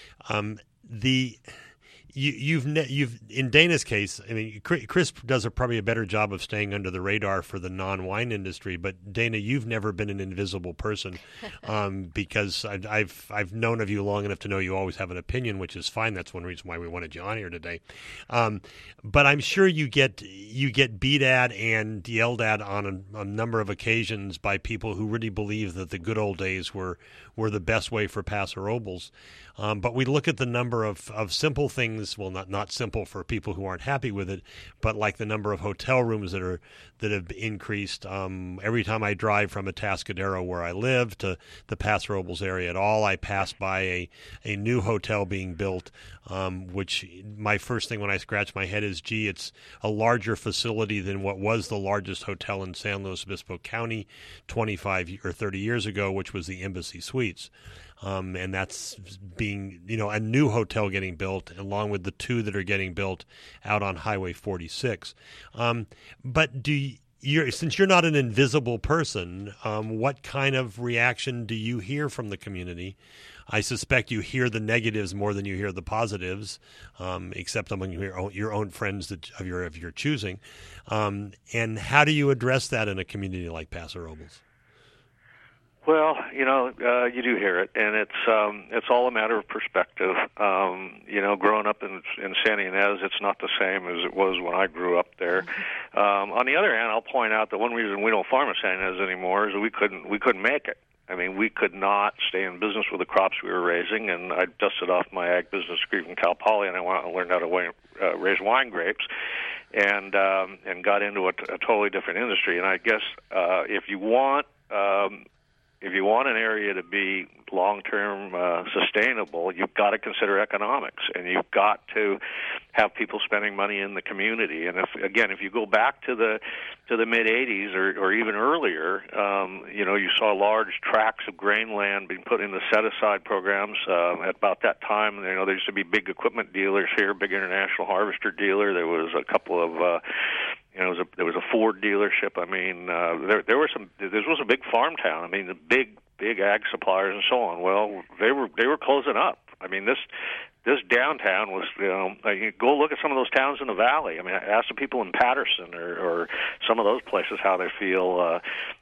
You've in Dana's case, I mean, Chris does probably a better job of staying under the radar for the non-wine industry. But Dana, you've never been an invisible person, because I've known of you long enough to know you always have an opinion, which is fine. That's one reason why we wanted you on here today. But I'm sure you get beat at and yelled at on a number of occasions by people who really believe that the good old days were the best way for Paso Robles. But we look at the number of simple things, well, not simple for people who aren't happy with it, but like the number of hotel rooms that have increased. Every time I drive from Atascadero, where I live, to the Paso Robles area at all, I pass by a new hotel being built, which my first thing when I scratch my head is, gee, it's a larger facility than what was the largest hotel in San Luis Obispo County 25 or 30 years ago, which was the Embassy Suites. And that's being, a new hotel getting built, along with the two that are getting built out on Highway 46. But since you're not an invisible person, what kind of reaction do you hear from the community? I suspect you hear the negatives more than you hear the positives, except among your own friends of your choosing. And how do you address that in a community like Paso Robles? Well, you do hear it, and it's all a matter of perspective. Growing up in Santa Ynez, it's not the same as it was when I grew up there. On the other hand, I'll point out that one reason we don't farm in Santa Ynez anymore is that we couldn't make it. I mean, we could not stay in business with the crops we were raising, and I dusted off my ag business degree from Cal Poly, and I went and learned how to raise wine grapes, and got into a totally different industry. And I guess if you want an area to be long-term sustainable, you've got to consider economics, and you've got to have people spending money in the community. And if you go back to the mid '80s or even earlier, you saw large tracts of grain land being put into set aside programs. At about that time, there used to be big equipment dealers here, big International Harvester dealer. There was a couple of there was a Ford dealership. I mean, there were some. This was a big farm town. I mean, the big ag suppliers and so on. Well, they were closing up. I mean, this downtown was, you go look at some of those towns in the valley. I mean, ask the people in Patterson or some of those places how they feel.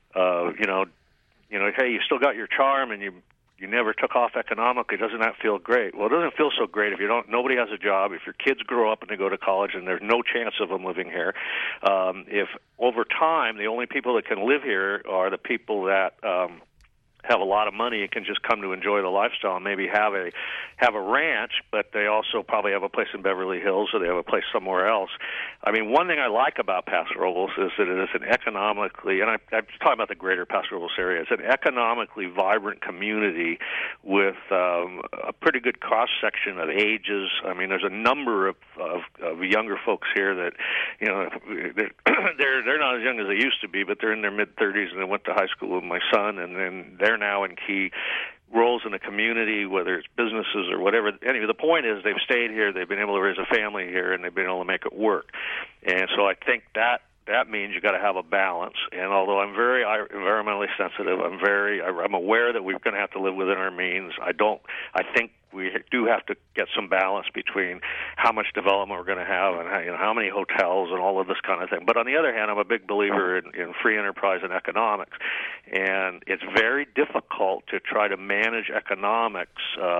Hey, you still got your charm and you never took off economically. Doesn't that feel great? Well, it doesn't feel so great if nobody has a job, if your kids grow up and they go to college and there's no chance of them living here. If over time the only people that can live here are the people that have a lot of money and can just come to enjoy the lifestyle and maybe have a ranch, but they also probably have a place in Beverly Hills or they have a place somewhere else. I mean, one thing I like about Paso Robles is that it is an economically, and I'm talking about the greater Paso Robles area, it's an economically vibrant community with a pretty good cross-section of ages. I mean, there's a number of younger folks here that, they're not as young as they used to be, but they're in their mid-30s and they went to high school with my son, and then they're now in key roles in the community, whether it's businesses or whatever. Anyway, the point is they've stayed here, they've been able to raise a family here, and they've been able to make it work. And so I think that means you got to have a balance. And although I'm very environmentally sensitive, I'm aware that we're going to have to live within our means. I think we do have to get some balance between how much development we're going to have and how many hotels and all of this kind of thing. But on the other hand, I'm a big believer in free enterprise and economics, and it's very difficult to try to manage economics.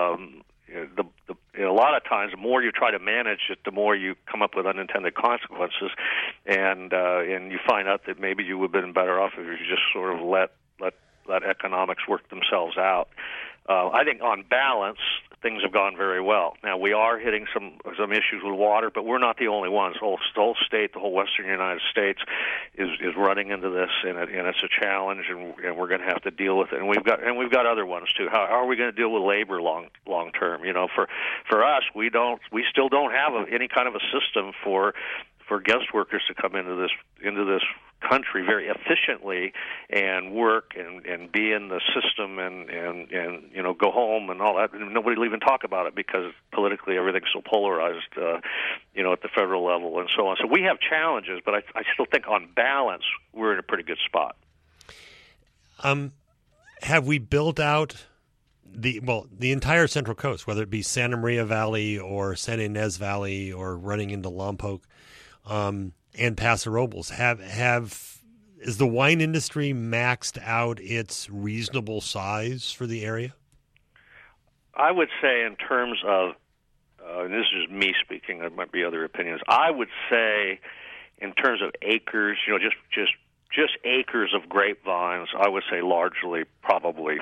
A lot of times, the more you try to manage it, the more you come up with unintended consequences, and you find out that maybe you would have been better off if you just sort of let economics work themselves out. I think on balance, things have gone very well. Now, we are hitting some issues with water, but we're not the only ones. The whole state, the whole western United States is running into this, and it's a challenge, and we're going to have to deal with it. And we've got other ones too. How are we going to deal with labor long term? For us, we still don't have any kind of a system for guest workers to come into this country very efficiently and work and be in the system and go home and all that. Nobody will even talk about it because politically everything's so polarized, at the federal level and so on. So we have challenges, but I still think on balance we're in a pretty good spot. Have we built out the entire Central Coast, whether it be Santa Maria Valley or San Ynez Valley or running into Lompoc? And Paso Robles is the wine industry maxed out its reasonable size for the area? I would say in terms of, and this is me speaking, there might be other opinions. I would say in terms of acres, just acres of grapevines, I would say largely probably.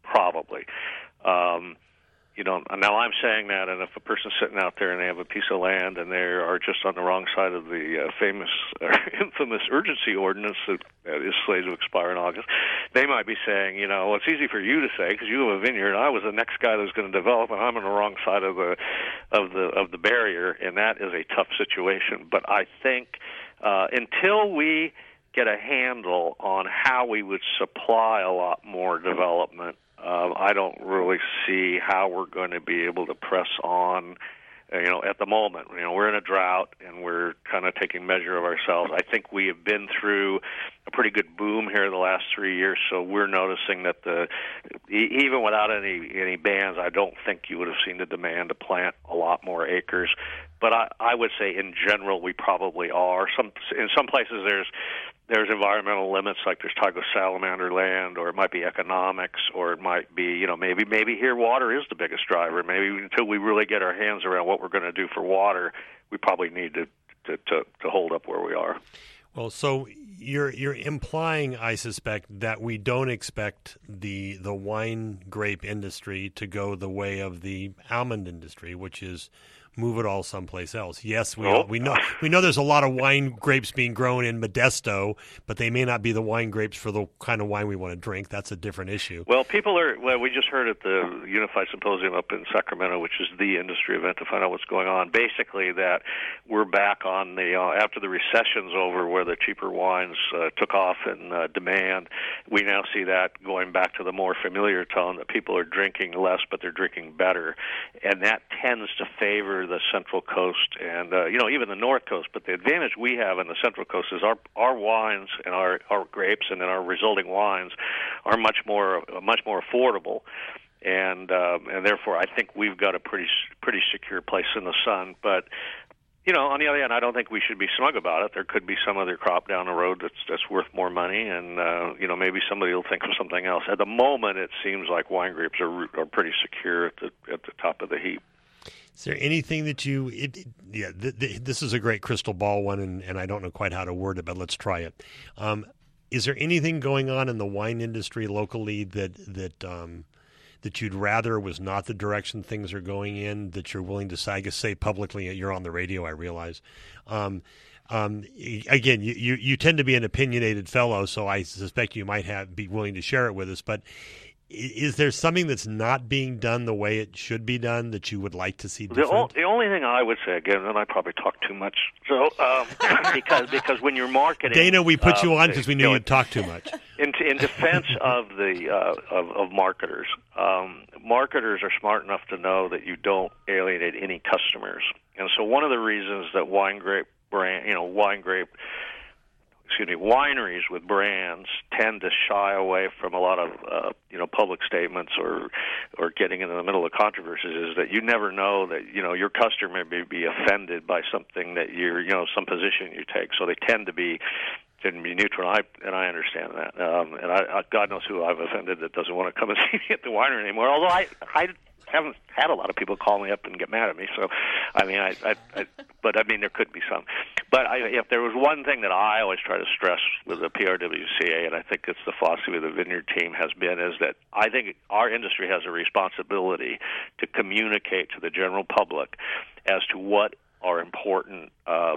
Now I'm saying that, and if a person's sitting out there and they have a piece of land and they are just on the wrong side of the infamous urgency ordinance that is slated to expire in August, they might be saying, well, it's easy for you to say because you have a vineyard. I was the next guy that was going to develop, and I'm on the wrong side of the barrier, and that is a tough situation. But I think until we get a handle on how we would supply a lot more development, I don't really see how we're going to be able to press on, at the moment. We're in a drought, and we're kind of taking measure of ourselves. I think we have been through a pretty good boom here the last 3 years, so we're noticing that even without any bans, I don't think you would have seen the demand to plant a lot more acres. But I would say in general we probably are. In some places there's environmental limits, like there's Tagus salamander land, or it might be economics, or it might be, maybe here water is the biggest driver. Maybe until we really get our hands around what we're going to do for water, we probably need to hold up where we are. Well, so you're implying, I suspect, that we don't expect the wine grape industry to go the way of the almond industry, which is move it all someplace else. Yes, we know there's a lot of wine grapes being grown in Modesto, but they may not be the wine grapes for the kind of wine we want to drink. That's a different issue. Well, we just heard at the Unified Symposium up in Sacramento, which is the industry event to find out what's going on, basically that we're back on the, after the recession's over where the cheaper wines took off in demand, we now see that going back to the more familiar tone that people are drinking less, but they're drinking better. And that tends to favor the Central Coast and, even the North Coast. But the advantage we have in the Central Coast is our wines and our grapes and then our resulting wines are much more affordable. And therefore, I think we've got a pretty secure place in the sun. But on the other hand, I don't think we should be smug about it. There could be some other crop down the road that's worth more money, and maybe somebody will think of something else. At the moment, it seems like wine grapes are pretty secure at the top of the heap. Is there anything that this is a great crystal ball one, and I don't know quite how to word it, but let's try it. Is there anything going on in the wine industry locally that you'd rather was not the direction things are going in, that you're willing to say? I guess say publicly, you're on the radio, I realize. Again, you tend to be an opinionated fellow, so I suspect you might be willing to share it with us, but is there something that's not being done the way it should be done that you would like to see different? The only thing I would say, again, and I probably talk too much, so because when you're marketing, Dana, we put you on because we knew you'd talk too much. In defense of the of marketers, marketers are smart enough to know that you don't alienate any customers, and so one of the reasons that wineries with brands tend to shy away from a lot of public statements or getting into the middle of controversies is that you never know that your customer may be offended by something that some position you take, so they tend to be neutral, and I understand that. And I God knows who I've offended that doesn't want to come and see me at the winery anymore. Although I haven't had a lot of people call me up and get mad at me. So, there could be some. But if there was one thing that I always try to stress with the PRWCA, and I think it's the philosophy of the Vineyard team has been, is that I think our industry has a responsibility to communicate to the general public as to what are important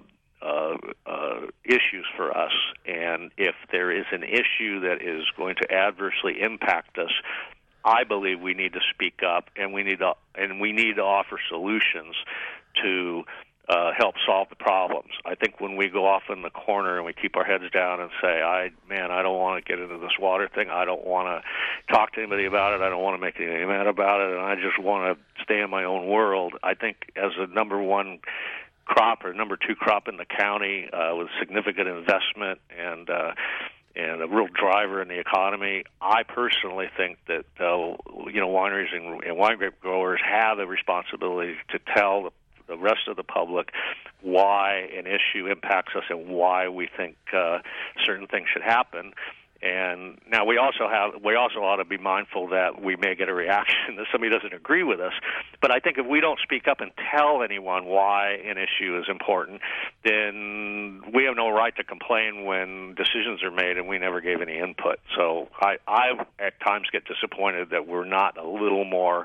issues for us, and if there is an issue that is going to adversely impact us, I believe we need to speak up, and we need to offer solutions to help solve the problems. I think when we go off in the corner and we keep our heads down and say, I don't want to get into this water thing, I don't want to talk to anybody about it, I don't want to make anybody mad about it, and I just want to stay in my own world, I think as a number one crop or number two crop in the county with significant investment and a real driver in the economy, I personally think that wineries and wine grape growers have a responsibility to tell the rest of the public why an issue impacts us and why we think certain things should happen. And now we also ought to be mindful that we may get a reaction that somebody doesn't agree with us. But I think if we don't speak up and tell anyone why an issue is important, then we have no right to complain when decisions are made and we never gave any input. So I at times get disappointed that we're not a little more,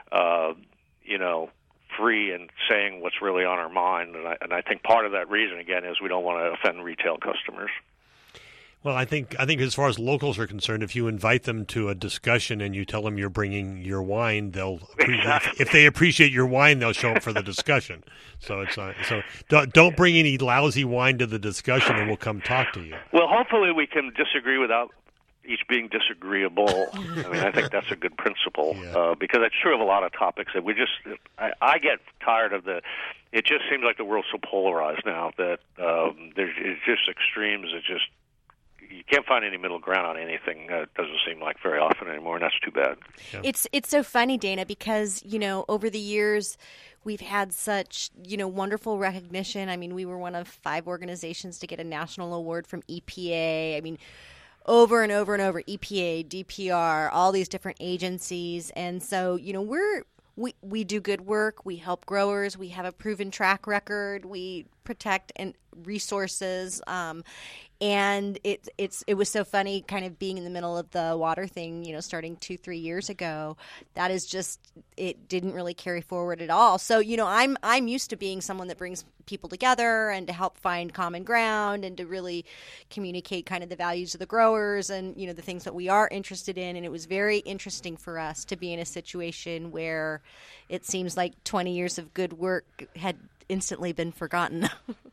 free in saying what's really on our mind. And I think part of that reason, again, is we don't want to offend retail customers. Well, I think as far as locals are concerned, if you invite them to a discussion and you tell them you're bringing your wine, if they appreciate your wine, they'll show up for the discussion. So don't bring any lousy wine to the discussion, and we'll come talk to you. Well, hopefully we can disagree without each being disagreeable. I think that's a good principle because it's true of a lot of topics that I get tired of it just seems like the world's so polarized now that it's just extremes. You can't find any middle ground on anything. It doesn't seem like very often anymore, and that's too bad. Yeah. It's so funny, Dana, because over the years we've had such wonderful recognition. We were one of 5 organizations to get a national award from EPA. Over and over and over, EPA, DPR, all these different agencies, and so we do good work. We help growers. We have a proven track record. We protect and resources. And it was so funny kind of being in the middle of the water thing, starting 2-3 years ago. That is just, it didn't really carry forward at all. So, I'm used to being someone that brings people together and to help find common ground and to really communicate kind of the values of the growers and, the things that we are interested in. And it was very interesting for us to be in a situation where it seems like 20 years of good work had instantly been forgotten.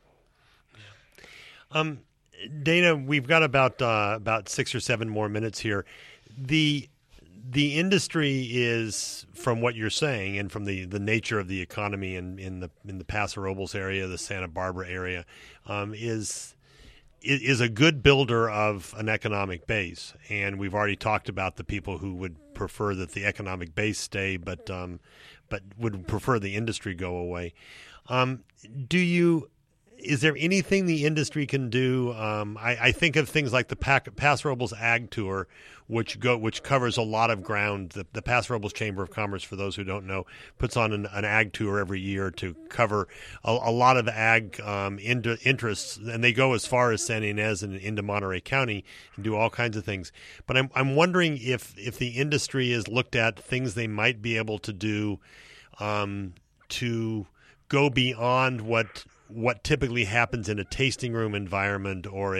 Dana, we've got about 6 or 7 more minutes here. The industry is, from what you're saying, and from the nature of the economy in the Paso Robles area, the Santa Barbara area, is a good builder of an economic base. And we've already talked about the people who would prefer that the economic base stay, but would prefer the industry go away. Is there anything the industry can do? I think of things like the Paso Robles Ag Tour, which covers a lot of ground. The Paso Robles Chamber of Commerce, for those who don't know, puts on an ag tour every year to cover a lot of ag interests, and they go as far as Santa Ynez and into Monterey County and do all kinds of things. But I'm wondering if the industry has looked at things they might be able to do to go beyond what typically happens in a tasting room environment or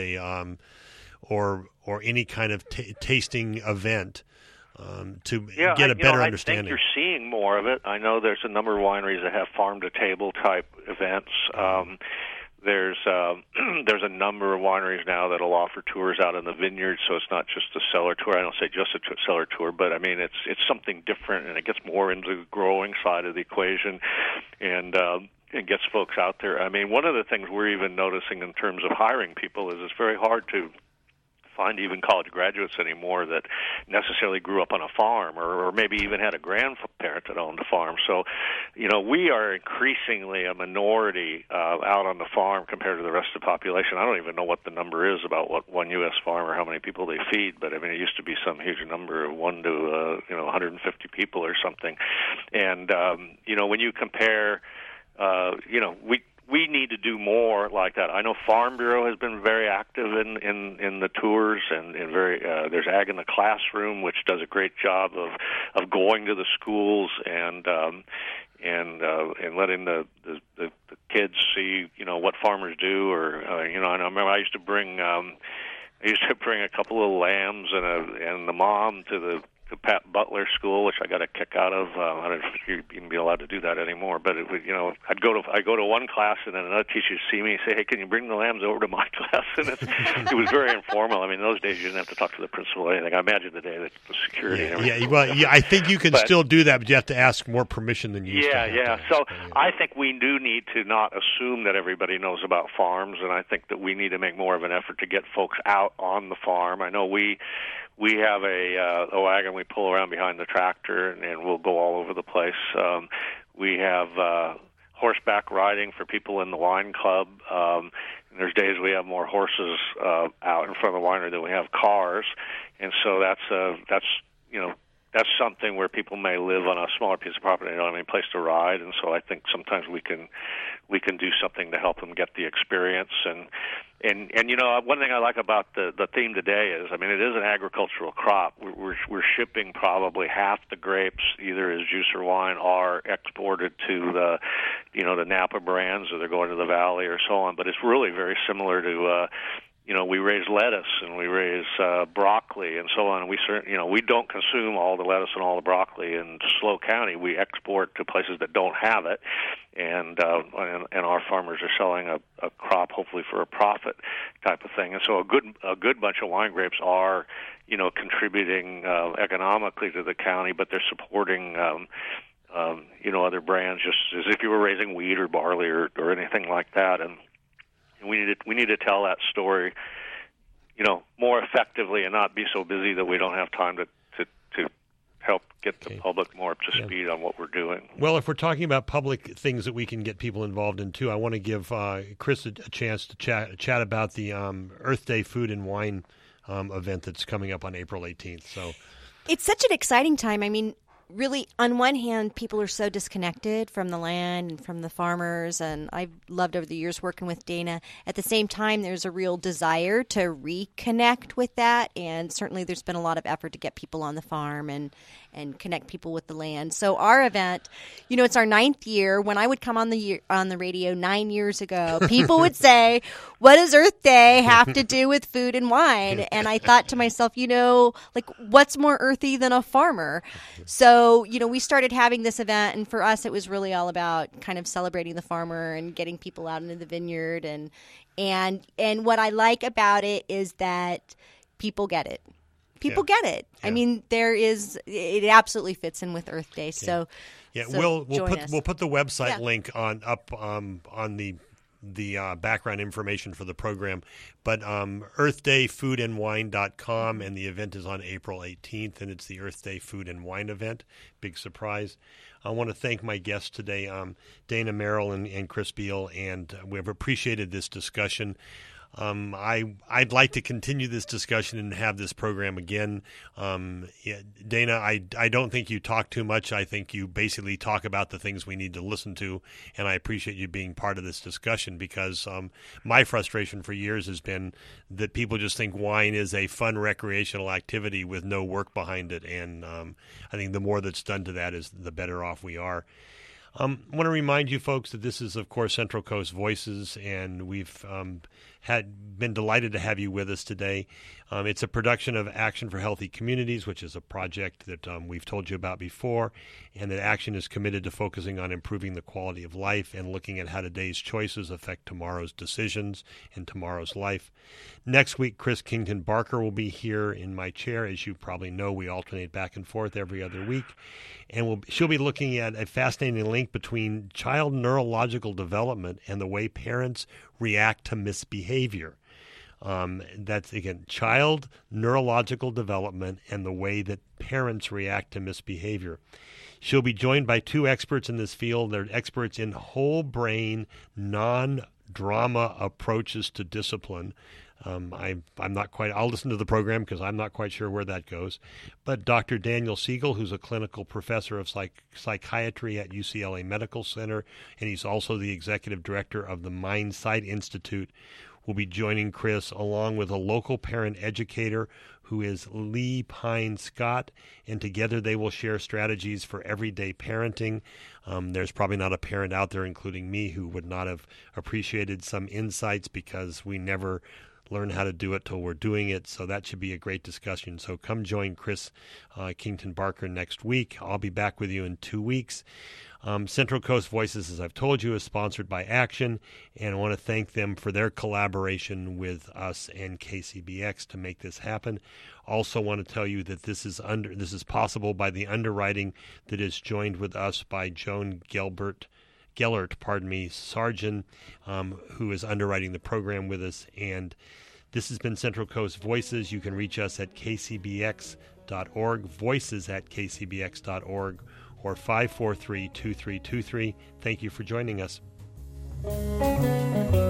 or any kind of tasting event to get a better understanding. I think you're seeing more of it. I know there's a number of wineries that have farm-to-table type events. There's a number of wineries now that'll offer tours out in the vineyard, so it's not just a cellar tour. I don't say just a cellar tour, but I mean it's something different, and it gets more into the growing side of the equation, and it gets folks out there. I mean, one of the things we're even noticing in terms of hiring people is it's very hard to find even college graduates anymore that necessarily grew up on a farm or maybe even had a grandparent that owned a farm. So, we are increasingly a minority out on the farm compared to the rest of the population. I don't even know what the number is about what one U.S. farmer, how many people they feed, but I mean, it used to be some huge number of 1 to 150 people or something. And, when you compare we need to do more like that. I know Farm Bureau has been very active in the tours and there's Ag in the Classroom, which does a great job of going to the schools and letting the kids see what farmers do. Or and I remember I used to bring a couple of lambs and the mom to the Pat Butler School, which I got a kick out of. I don't know if you'd even be allowed to do that anymore. But it would, I'd go to one class, and then another teacher would see me and say, "Hey, can you bring the lambs over to my class?" And it was very informal. I mean, in those days you didn't have to talk to the principal or anything. I imagine today that the security. I think you can still do that, but you have to ask more permission than you used to. Yeah. So I think we do need to not assume that everybody knows about farms, and I think that we need to make more of an effort to get folks out on the farm. I know we have a wagon. We pull around behind the tractor, and we'll go all over the place. We have horseback riding for people in the wine club. And there's days we have more horses out in front of the winery than we have cars, and so that's something where people may live on a smaller piece of property and don't have any place to ride, and so I think sometimes we can do something to help them get the experience. And one thing I like about the theme today is, I mean, it is an agricultural crop. We're shipping probably half the grapes either as juice or wine are exported to the Napa brands, or they're going to the Valley or so on. But it's really very similar to we raise lettuce and we raise broccoli and so on. And we don't consume all the lettuce and all the broccoli in SLO County. We export to places that don't have it, and our farmers are selling a crop hopefully for a profit type of thing. And so a good bunch of wine grapes are contributing economically to the county, but they're supporting other brands just as if you were raising wheat or barley or anything like that. And we need to tell that story, more effectively and not be so busy that we don't have time to help get the public more up to speed on what we're doing. Well, if we're talking about public things that we can get people involved in too, I want to give Chris a chance to chat about the Earth Day Food and Wine event that's coming up on April 18th. So it's such an exciting time. I mean, really, on one hand, people are so disconnected from the land and from the farmers, and I've loved over the years working with Dana. At the same time, there's a real desire to reconnect with that, and certainly there's been a lot of effort to get people on the farm and connect people with the land. So our event, it's our 9th year. When I would come on the radio 9 years ago, people would say, "What does Earth Day have to do with food and wine?" And I thought to myself, what's more earthy than a farmer? So, we started having this event, and for us, it was really all about kind of celebrating the farmer and getting people out into the vineyard. And what I like about it is that people get it. People get it. Yeah. I mean, it absolutely fits in with Earth Day. So, we'll put the website link on the background information for the program, but earthdayfoodandwine.com, and the event is on April 18th, and it's the Earth Day Food and Wine event. Big surprise. I want to thank my guests today, Dana Merrill and Chris Beall, and we've appreciated this discussion. I'd like to continue this discussion and have this program again. Dana, I don't think you talk too much. I think you basically talk about the things we need to listen to, and I appreciate you being part of this discussion because my frustration for years has been that people just think wine is a fun recreational activity with no work behind it, and I think the more that's done to that is the better off we are. I want to remind you folks that this is, of course, Central Coast Voices, and we've been delighted to have you with us today. It's a production of Action for Healthy Communities, which is a project that we've told you about before, and that Action is committed to focusing on improving the quality of life and looking at how today's choices affect tomorrow's decisions and tomorrow's life. Next week, Chris Kington Barker will be here in my chair. As you probably know, we alternate back and forth every other week. And she'll be looking at a fascinating link between child neurological development and the way parents react to misbehavior. That's, again, child neurological development and the way that parents react to misbehavior. She'll be joined by 2 experts in this field. They're experts in whole brain, non-drama approaches to discipline. I'm not quite, I'll listen to the program because I'm not quite sure where that goes. But Dr. Daniel Siegel, who's a clinical professor of psychiatry at UCLA Medical Center, and he's also the executive director of the MindSight Institute, will be joining Chris along with a local parent educator who is Lee Pine Scott, and together they will share strategies for everyday parenting. There's probably not a parent out there, including me, who would not have appreciated some insights because we never learn how to do it till we're doing it. So that should be a great discussion. So come join Chris Kington Barker next week. I'll be back with you in 2 weeks. Central Coast Voices, as I've told you, is sponsored by Action, and I want to thank them for their collaboration with us and KCBX to make this happen. Also want to tell you that this is possible by the underwriting that is joined with us by Joan Gellert, Sargent, who is underwriting the program with us. And this has been Central Coast Voices. You can reach us at kcbx.org, voices@kcbx.org, or 543-2323. Thank you for joining us.